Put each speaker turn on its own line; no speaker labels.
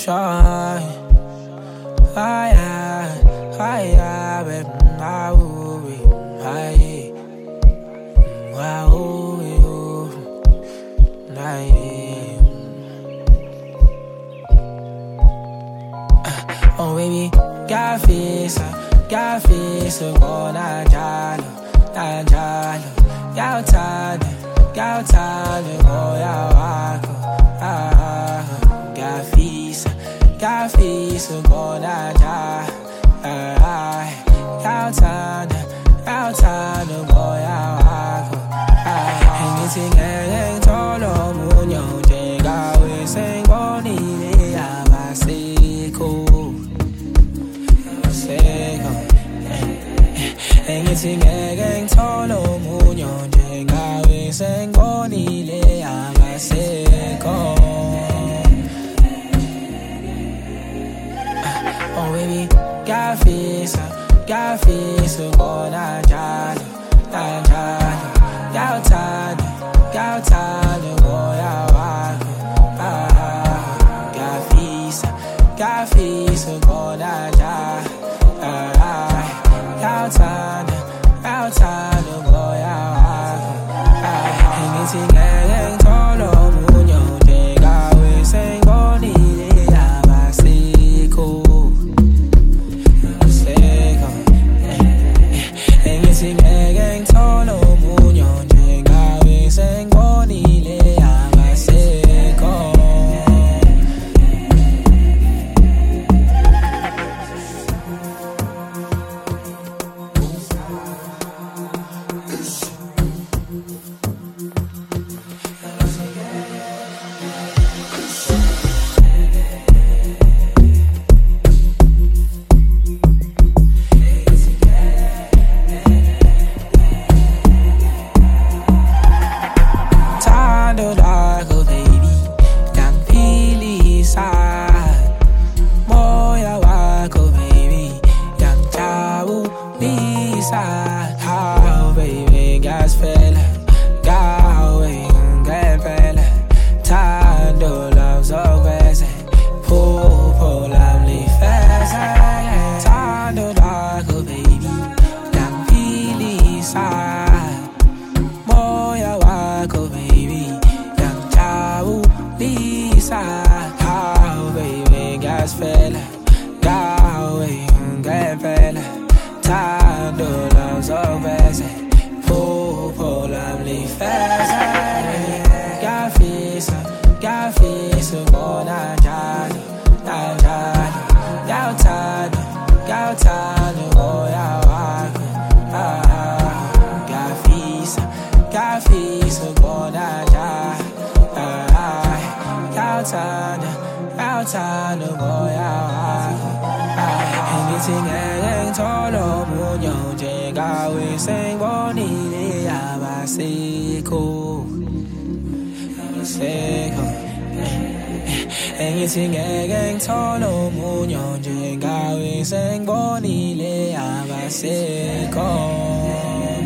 shy. Fire, baby, oh baby, got face, go na jalo, got time, go ya wako, got face, go na jalo, got time, go ya wako, anything I tolo munyo, jega we sing boni le abaseko. Anything again, tolo munyo, jenga we sing boni le abaseko. Oh baby, got face, go na jalo, got time, go ya wako. Got face, go na jalo. Outside, boy, anything I tolo munyo, jega we sing boni le abaseko. Anything I tolo munyo, jega we sing boni le abaseko. How baby, gas fella, gawe, fella, tando loves of vese, po lovely fast, tando dark, baby, damn feely side, moya wako, baby, damn chau, lisa, how baby, gas fella, gawe, fella. Tando loves of vese, po lovely fast. Got face, go na jalo, got time, go ya wako. Got face, go na jalo, got time, go ya wako. Anything I tolo munyo, jega we sing boni le abaseko. Anything I tolo munyo, jega we sing boni le abaseko.